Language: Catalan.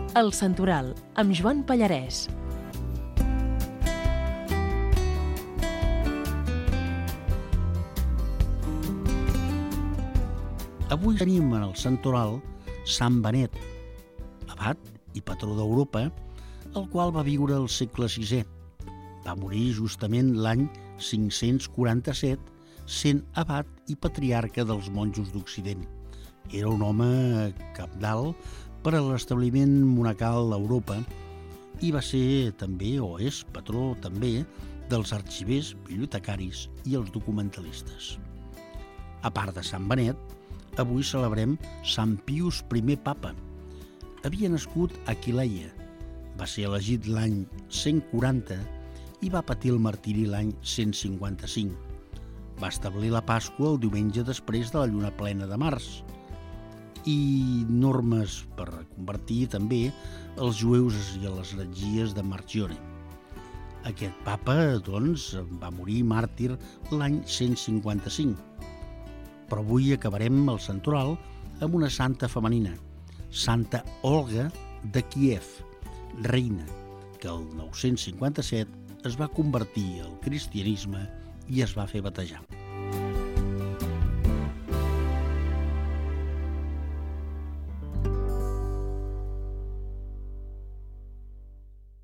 El Santoral, amb Joan Pallarès. Avui tenim en el Santoral Sant Benet, abat i patró d'Europa, el qual va viure al segle VI. Va morir justament l'any 547, sent abat i patriarca dels monjos d'Occident. Era un home cabdal per a l'establiment monacal d'Europa i va ser també, o és patró també, dels arxivers, bibliotecaris i els documentalistes. A part de Sant Benet, avui celebrem Sant Pius I Papa. Havia nascut a Aquileia, va ser elegit l'any 140 i va patir el martiri l'any 155. Va establir la Pasqua el diumenge després de la lluna plena de març i normes per convertir també els jueus i a les heretgies de Marcione. Aquest papa, doncs, va morir màrtir l'any 155. Però avui acabarem el Santoral amb una santa femenina, Santa Olga de Kíev, reina, que el 957 es va convertir al cristianisme i es va fer batejar.